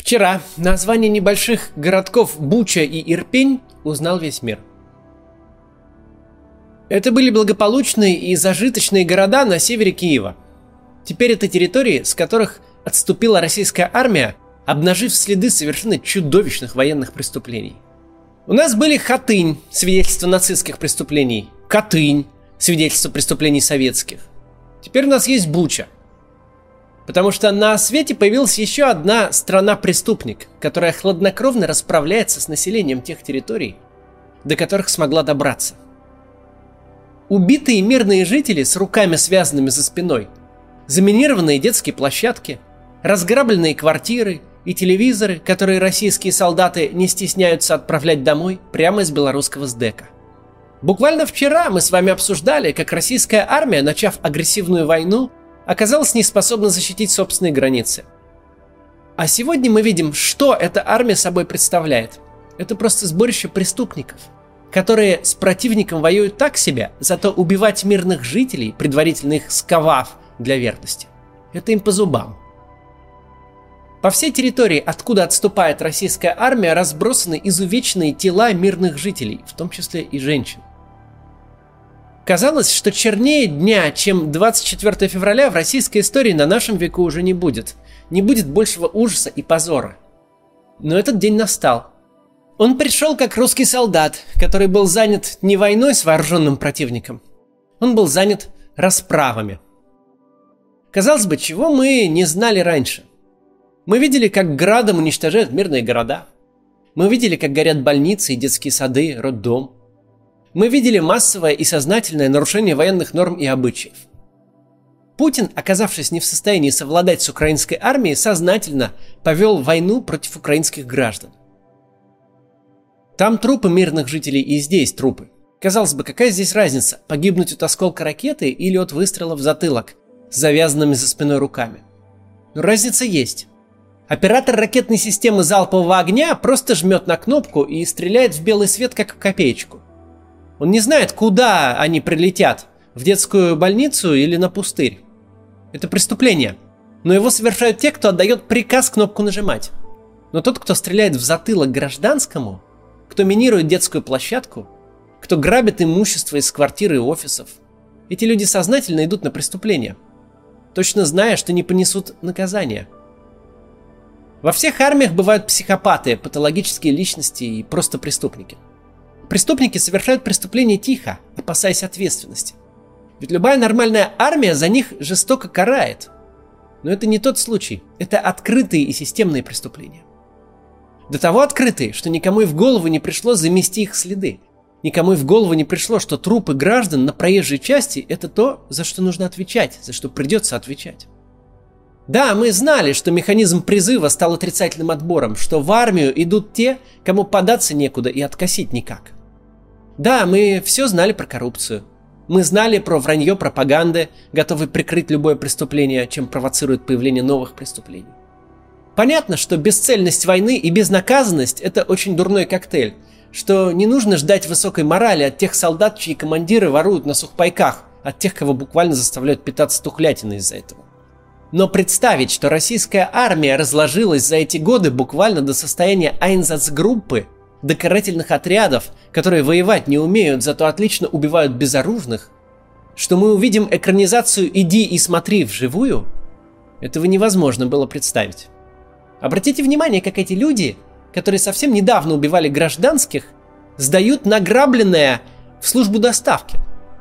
Вчера название небольших городков Буча и Ирпень узнал весь мир. Это были благополучные и зажиточные города на севере Киева. Теперь это территории, с которых отступила российская армия, обнажив следы совершенно чудовищных военных преступлений. У нас были Хатынь, свидетельство нацистских преступлений, Катынь, свидетельство преступлений советских. Теперь у нас есть Буча. Потому что на свете появилась еще одна страна-преступник, которая хладнокровно расправляется с населением тех территорий, до которых смогла добраться. Убитые мирные жители с руками связанными за спиной, заминированные детские площадки, разграбленные квартиры и телевизоры, которые российские солдаты не стесняются отправлять домой прямо из белорусского СДЭКа. Буквально вчера мы с вами обсуждали, как российская армия, начав агрессивную войну, оказалась неспособна защитить собственные границы. А сегодня мы видим, что эта армия собой представляет. Это просто сборище преступников, которые с противником воюют так себе, зато убивать мирных жителей, предварительно их сковав для верности, это им по зубам. По всей территории, откуда отступает российская армия, разбросаны изувеченные тела мирных жителей, в том числе и женщин. Казалось, что чернее дня, чем 24 февраля в российской истории на нашем веку уже не будет. Не будет большего ужаса и позора. Но этот день настал. Он пришел как русский солдат, который был занят не войной с вооруженным противником. Он был занят расправами. Казалось бы, чего мы не знали раньше. Мы видели, как градом уничтожают мирные города. Мы видели, как горят больницы и детские сады, роддом. Мы видели массовое и сознательное нарушение военных норм и обычаев. Путин, оказавшись не в состоянии совладать с украинской армией, сознательно повел войну против украинских граждан. Там трупы мирных жителей и здесь трупы. Казалось бы, какая здесь разница, погибнуть от осколка ракеты или от выстрела в затылок с завязанными за спиной руками? Но разница есть. Оператор ракетной системы залпового огня просто жмет на кнопку и стреляет в белый свет, как в копеечку. Он не знает, куда они прилетят, в детскую больницу или на пустырь. Это преступление. Но его совершают те, кто отдает приказ кнопку нажимать. Но тот, кто стреляет в затылок гражданскому, кто минирует детскую площадку, кто грабит имущество из квартир и офисов, эти люди сознательно идут на преступление, точно зная, что не понесут наказания. Во всех армиях бывают психопаты, патологические личности и просто преступники. Преступники совершают преступления тихо, опасаясь ответственности. Ведь любая нормальная армия за них жестоко карает. Но это не тот случай. Это открытые и системные преступления. До того открытые, что никому и в голову не пришло замести их следы. Никому и в голову не пришло, что трупы граждан на проезжей части – это то, за что нужно отвечать, за что придется отвечать. Да, мы знали, что механизм призыва стал отрицательным отбором, что в армию идут те, кому податься некуда и откосить никак. Да, мы все знали про коррупцию. Мы знали про вранье пропаганды, готовой прикрыть любое преступление, чем провоцирует появление новых преступлений. Понятно, что бесцельность войны и безнаказанность – это очень дурной коктейль, что не нужно ждать высокой морали от тех солдат, чьи командиры воруют на сухпайках, от тех, кого буквально заставляют питаться тухлятиной из-за этого. Но представить, что российская армия разложилась за эти годы буквально до состояния айнзацгруппы, до карательных отрядов, которые воевать не умеют, зато отлично убивают безоружных, что мы увидим экранизацию «Иди и смотри» вживую, этого невозможно было представить. Обратите внимание, как эти люди, которые совсем недавно убивали гражданских, сдают награбленное в службу доставки.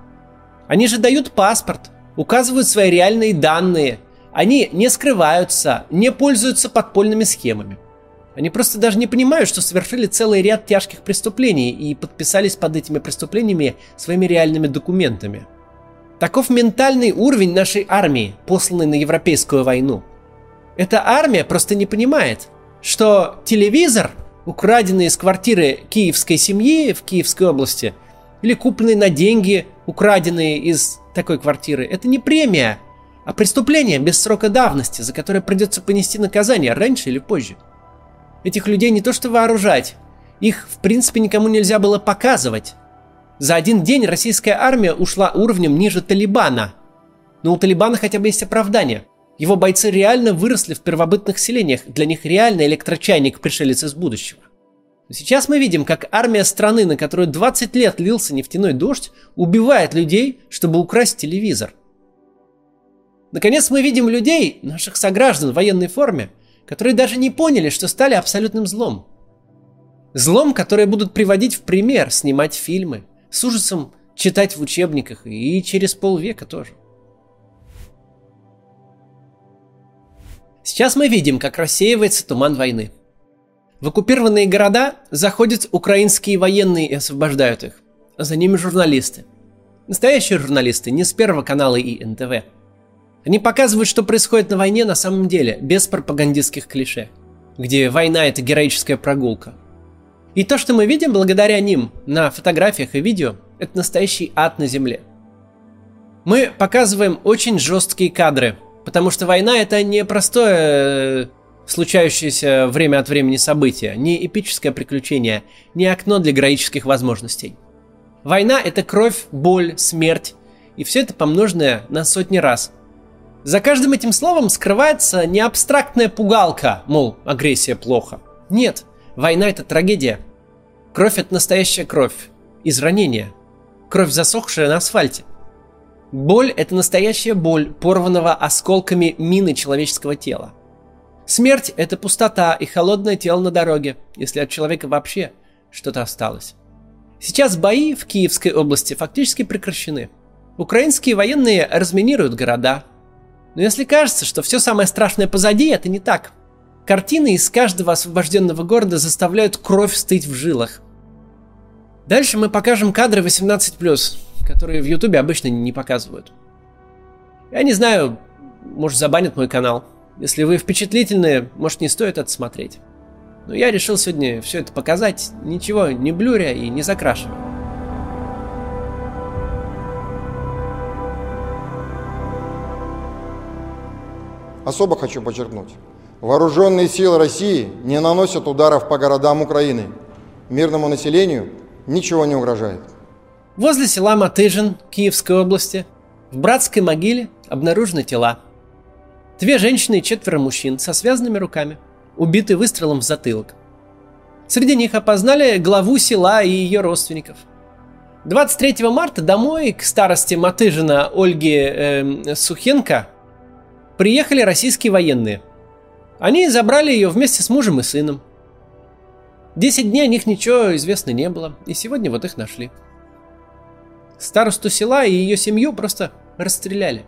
Они же дают паспорт, указывают свои реальные данные, они не скрываются, не пользуются подпольными схемами. Они просто даже не понимают, что совершили целый ряд тяжких преступлений и подписались под этими преступлениями своими реальными документами. Таков ментальный уровень нашей армии, посланной на европейскую войну. Эта армия просто не понимает, что телевизор, украденный из квартиры киевской семьи в Киевской области, или купленный на деньги, украденные из такой квартиры, это не премия, а преступление без срока давности, за которое придется понести наказание раньше или позже. Этих людей не то что вооружать, их в принципе никому нельзя было показывать. За один день российская армия ушла уровнем ниже Талибана. Но у Талибана хотя бы есть оправдание. Его бойцы реально выросли в первобытных селениях, для них реально электрочайник пришелец из будущего. Но сейчас мы видим, как армия страны, на которую 20 лет лился нефтяной дождь, убивает людей, чтобы украсть телевизор. Наконец мы видим людей, наших сограждан в военной форме, которые даже не поняли, что стали абсолютным злом. Злом, которое будут приводить в пример, снимать фильмы, с ужасом читать в учебниках и через полвека тоже. Сейчас мы видим, как рассеивается туман войны. В оккупированные города заходят украинские военные и освобождают их. А за ними журналисты. Настоящие журналисты, не с Первого канала и НТВ. Они показывают, что происходит на войне на самом деле, без пропагандистских клише, где война – это героическая прогулка. И то, что мы видим благодаря ним на фотографиях и видео, это настоящий ад на земле. Мы показываем очень жесткие кадры, потому что война – это не простое случающееся время от времени событие, не эпическое приключение, не окно для героических возможностей. Война – это кровь, боль, смерть, и все это помноженное на сотни раз. За каждым этим словом скрывается не абстрактная пугалка, мол, агрессия плохо. Нет, война – это трагедия. Кровь – это настоящая кровь. Из ранения. Кровь, засохшая на асфальте. Боль – это настоящая боль, порванного осколками мины человеческого тела. Смерть – это пустота и холодное тело на дороге, если от человека вообще что-то осталось. Сейчас бои в Киевской области фактически прекращены. Украинские военные разминируют города. Но если кажется, что все самое страшное позади, это не так. Картины из каждого освобожденного города заставляют кровь стыть в жилах. Дальше мы покажем кадры 18+, которые в Ютубе обычно не показывают. Я не знаю, может забанят мой канал. Если вы впечатлительные, может не стоит это смотреть. Но я решил сегодня все это показать, ничего не блюря и не закрашивая. Особо хочу подчеркнуть. Вооруженные силы России не наносят ударов по городам Украины. Мирному населению ничего не угрожает. Возле села Матыжин Киевской области в братской могиле обнаружены тела. 2 женщины и 4 мужчин со связанными руками, убиты выстрелом в затылок. Среди них опознали главу села и ее родственников. 23 марта домой к старости Матыжина Ольге Сухенко приехали российские военные. Они забрали ее вместе с мужем и сыном. 10 дней о них ничего известно не было, и сегодня вот их нашли. Старосту села и ее семью просто расстреляли.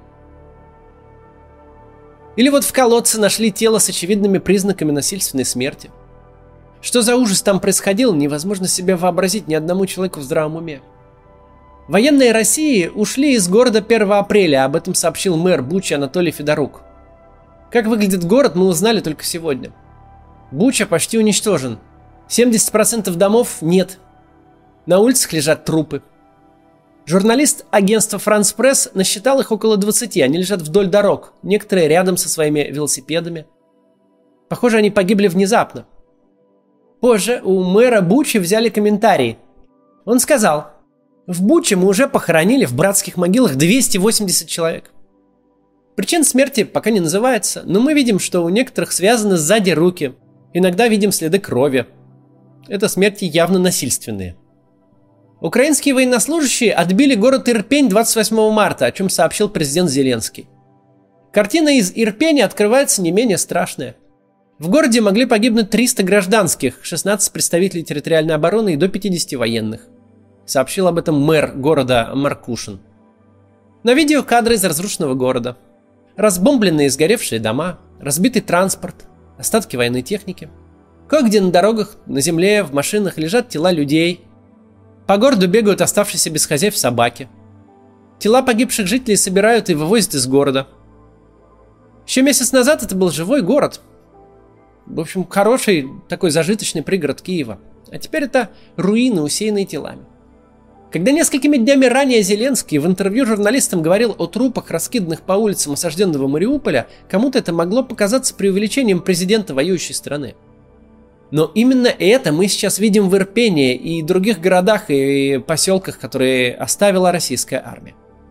Или вот в колодце нашли тело с очевидными признаками насильственной смерти. Что за ужас там происходил, невозможно себе вообразить ни одному человеку в здравом уме. Военные России ушли из города 1 апреля, об этом сообщил мэр Бучи Анатолий Федорук. Как выглядит город, мы узнали только сегодня. Буча почти уничтожен. 70% домов нет. На улицах лежат трупы. Журналист агентства France Press насчитал их около 20, они лежат вдоль дорог, некоторые рядом со своими велосипедами. Похоже, они погибли внезапно. Позже у мэра Бучи взяли комментарий. Он сказал: в Буче мы уже похоронили в братских могилах 280 человек. Причин смерти пока не называется, но мы видим, что у некоторых связаны сзади руки. Иногда видим следы крови. Это смерти явно насильственные. Украинские военнослужащие отбили город Ирпень 28 марта, о чем сообщил президент Зеленский. Картина из Ирпени открывается не менее страшная. В городе могли погибнуть 300 гражданских, 16 представителей территориальной обороны и до 50 военных. Сообщил об этом мэр города Маркушин. На видео кадры из разрушенного города. Разбомбленные и сгоревшие дома, разбитый транспорт, остатки военной техники. Кое-где на дорогах, на земле, в машинах лежат тела людей. По городу бегают оставшиеся без хозяев собаки. Тела погибших жителей собирают и вывозят из города. Еще месяц назад это был живой город. В общем, хороший такой зажиточный пригород Киева. А теперь это руины, усеянные телами. Когда несколькими днями ранее Зеленский в интервью журналистам говорил о трупах, раскиданных по улицам осажденного Мариуполя, кому-то это могло показаться преувеличением президента воюющей страны. Но именно это мы сейчас видим в Ирпени и других городах и поселках, которые оставила российская армия.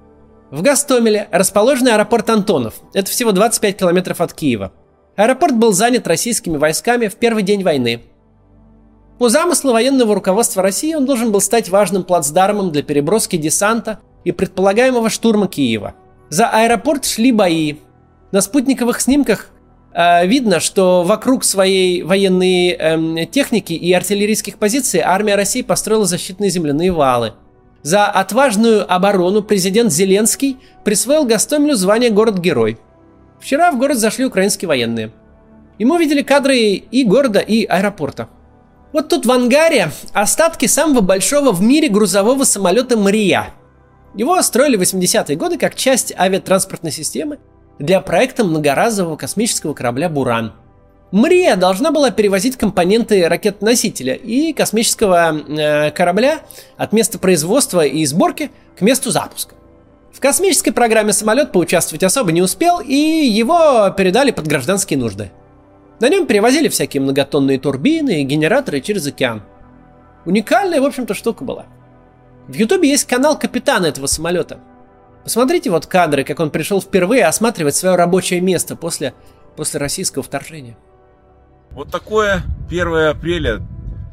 В Гостомеле расположен аэропорт Антонов. Это всего 25 километров от Киева. Аэропорт был занят российскими войсками в первый день войны. По замыслу военного руководства России он должен был стать важным плацдармом для переброски десанта и предполагаемого штурма Киева. За аэропорт шли бои. На спутниковых снимках видно, что вокруг своей военной техники и артиллерийских позиций армия России построила защитные земляные валы. За отважную оборону президент Зеленский присвоил Гостомелю звание «Город-герой». Вчера в город зашли украинские военные. И мы увидели кадры и города, и аэропорта. Вот тут в ангаре остатки самого большого в мире грузового самолета «Мрия». Его строили в 80-е годы как часть авиатранспортной системы для проекта многоразового космического корабля «Буран». «Мрия» должна была перевозить компоненты ракет-носителя и космического корабля от места производства и сборки к месту запуска. В космической программе самолет поучаствовать особо не успел, и его передали под гражданские нужды. На нем перевозили всякие многотонные турбины и генераторы через океан. Уникальная, в общем-то, штука была. В Ютубе есть канал капитана этого самолета. Посмотрите вот кадры, как он пришел впервые осматривать свое рабочее место после российского вторжения. Вот такое 1 апреля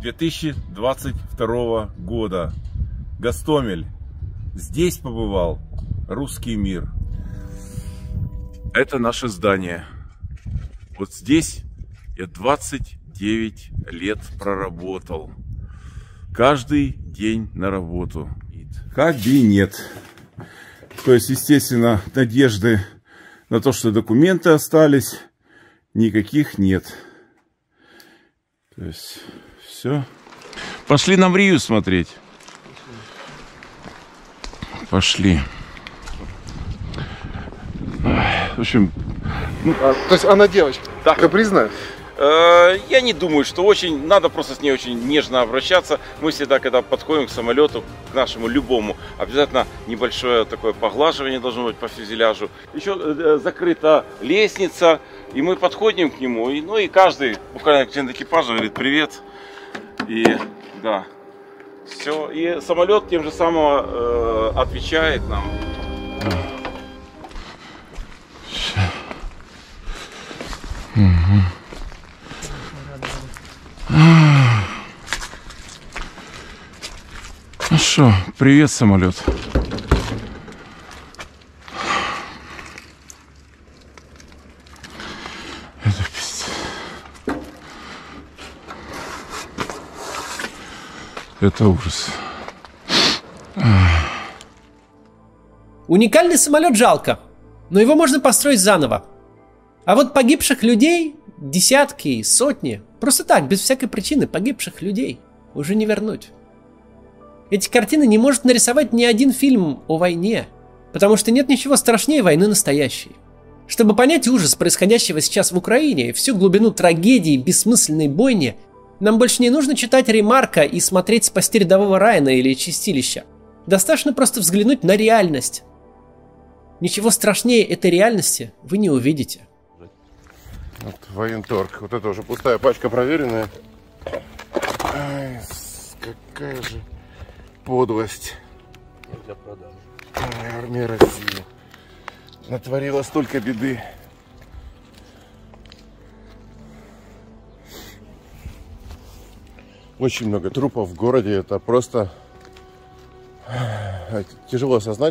2022 года. Гостомель. Здесь побывал русский мир. Это наше здание. Вот здесь я 29 лет проработал. Каждый день на работу. Как бы и нет. То есть, естественно, надежды на то, что документы остались, никаких нет. То есть, все. Пошли на Мрию смотреть. Пошли. В общем... То есть она девочка? Да. Капризная? Я не думаю, что очень. Надо просто с ней очень нежно обращаться. Мы всегда, когда подходим к самолету, к нашему любому, обязательно небольшое такое поглаживание должно быть по фюзеляжу. Еще закрыта лестница, и мы подходим к нему. И каждый, буквально член экипажа говорит привет. И да, все. И самолет тем же самым отвечает нам. Ну что, привет, самолет. Это пиздец. Это ужас. Уникальный самолет жалко, но его можно построить заново. А вот погибших людей, десятки, сотни, просто так, без всякой причины погибших людей уже не вернуть. Эти картины не может нарисовать ни один фильм о войне, потому что нет ничего страшнее войны настоящей. Чтобы понять ужас происходящего сейчас в Украине и всю глубину трагедии бессмысленной бойни, нам больше не нужно читать Ремарка и смотреть «Спасти рядового Райана» или «Чистилище». Достаточно просто взглянуть на реальность. Ничего страшнее этой реальности вы не увидите. Вот военторг. Вот это уже пустая пачка проверенная. Ай, какая же подлость. Для продажи. Армия России натворила столько беды. Очень много трупов в городе. Это просто тяжело осознать.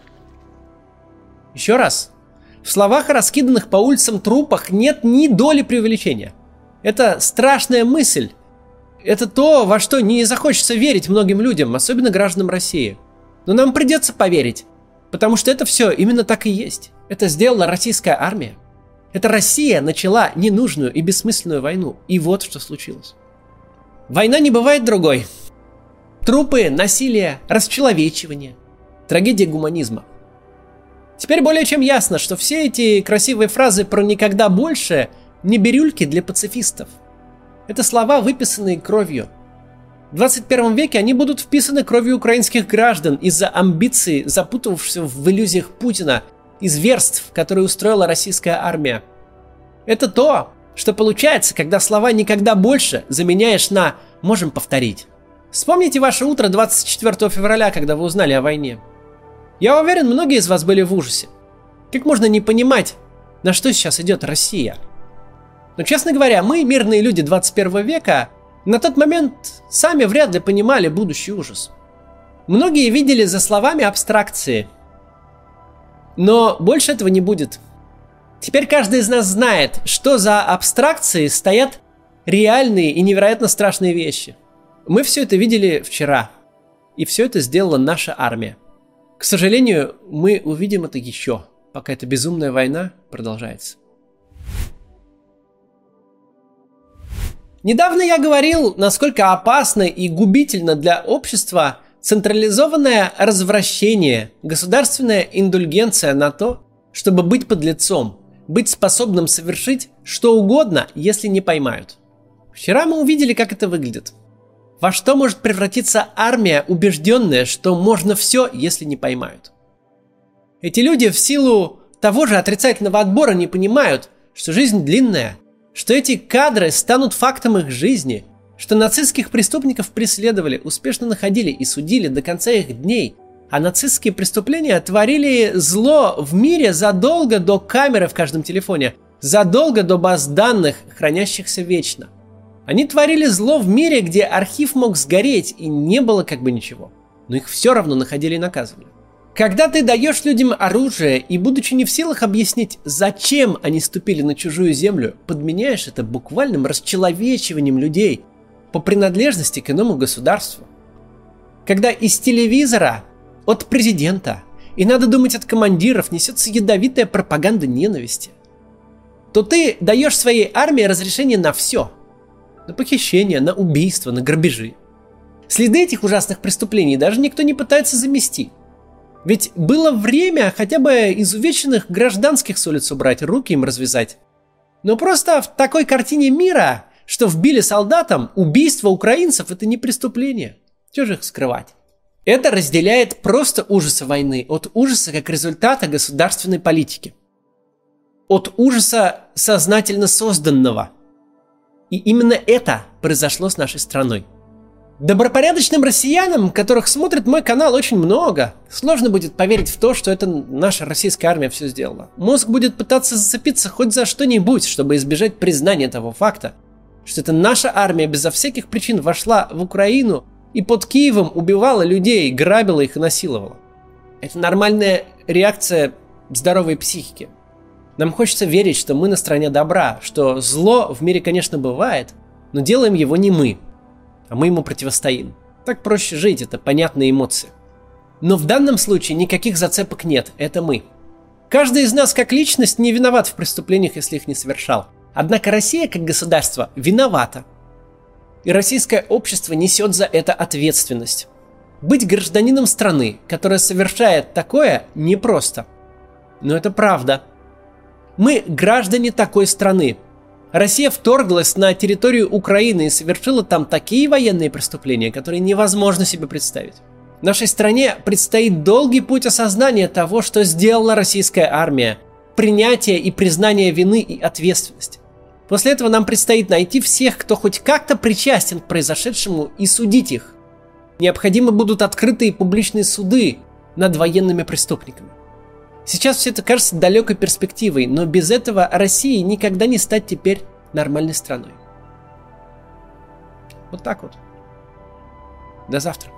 Еще раз. В словах о раскиданных по улицам трупах нет ни доли преувеличения. Это страшная мысль. Это то, во что не захочется верить многим людям, особенно гражданам России. Но нам придется поверить, потому что это все именно так и есть. Это сделала российская армия. Это Россия начала ненужную и бессмысленную войну. И вот что случилось. Война не бывает другой. Трупы, насилие, расчеловечивание. Трагедия гуманизма. Теперь более чем ясно, что все эти красивые фразы про «никогда больше» не бирюльки для пацифистов. Это слова, выписанные кровью. В 21 веке они будут вписаны кровью украинских граждан из-за амбиций, запутавшихся в иллюзиях Путина, и зверств, которые устроила российская армия. Это то, что получается, когда слова «никогда больше» заменяешь на «можем повторить». Вспомните ваше утро 24 февраля, когда вы узнали о войне. Я уверен, многие из вас были в ужасе. Как можно не понимать, на что сейчас идет Россия? Но, честно говоря, мы, мирные люди 21 века, на тот момент сами вряд ли понимали будущий ужас. Многие видели за словами абстракции. Но больше этого не будет. Теперь каждый из нас знает, что за абстракцией стоят реальные и невероятно страшные вещи. Мы все это видели вчера. И все это сделала наша армия. К сожалению, мы увидим это еще, пока эта безумная война продолжается. Недавно я говорил, насколько опасно и губительно для общества централизованное развращение, государственная индульгенция на то, чтобы быть подлецом, быть способным совершить что угодно, если не поймают. Вчера мы увидели, как это выглядит. Во что может превратиться армия, убежденная, что можно все, если не поймают. Эти люди в силу того же отрицательного отбора не понимают, что жизнь длинная, что эти кадры станут фактом их жизни, что нацистских преступников преследовали, успешно находили и судили до конца их дней, а нацистские преступления творили зло в мире задолго до камеры в каждом телефоне, задолго до баз данных, хранящихся вечно. Они творили зло в мире, где архив мог сгореть и не было как бы ничего, но их все равно находили и наказывали. Когда ты даешь людям оружие и, будучи не в силах объяснить, зачем они ступили на чужую землю, подменяешь это буквальным расчеловечиванием людей по принадлежности к иному государству. Когда из телевизора, от президента и, надо думать, от командиров несется ядовитая пропаганда ненависти, то ты даешь своей армии разрешение на все. На похищение, на убийство, на грабежи. Следы этих ужасных преступлений даже никто не пытается замести. Ведь было время хотя бы изувеченных гражданских с улиц убрать, руки им развязать. Но просто в такой картине мира, что вбили солдатам, убийство украинцев — это не преступление. Чего же их скрывать? Это разделяет просто ужасы войны от ужаса как результата государственной политики. От ужаса сознательно созданного. И именно это произошло с нашей страной. Добропорядочным россиянам, которых смотрит мой канал очень много, сложно будет поверить в то, что это наша российская армия все сделала. Мозг будет пытаться зацепиться хоть за что-нибудь, чтобы избежать признания того факта, что это наша армия безо всяких причин вошла в Украину и под Киевом убивала людей, грабила их и насиловала. Это нормальная реакция здоровой психики. Нам хочется верить, что мы на стороне добра, что зло в мире, конечно, бывает, но делаем его не мы, а мы ему противостоим. Так проще жить, это понятные эмоции. Но в данном случае никаких зацепок нет, это мы. Каждый из нас как личность не виноват в преступлениях, если их не совершал. Однако Россия как государство виновата. И российское общество несет за это ответственность. Быть гражданином страны, которая совершает такое, непросто. Но это правда. Мы граждане такой страны. Россия вторглась на территорию Украины и совершила там такие военные преступления, которые невозможно себе представить. Нашей стране предстоит долгий путь осознания того, что сделала российская армия, принятие и признание вины и ответственности. После этого нам предстоит найти всех, кто хоть как-то причастен к произошедшему, и судить их. Необходимы будут открытые публичные суды над военными преступниками. Сейчас все это кажется далекой перспективой, но без этого России никогда не стать теперь нормальной страной. Вот так вот. До завтра.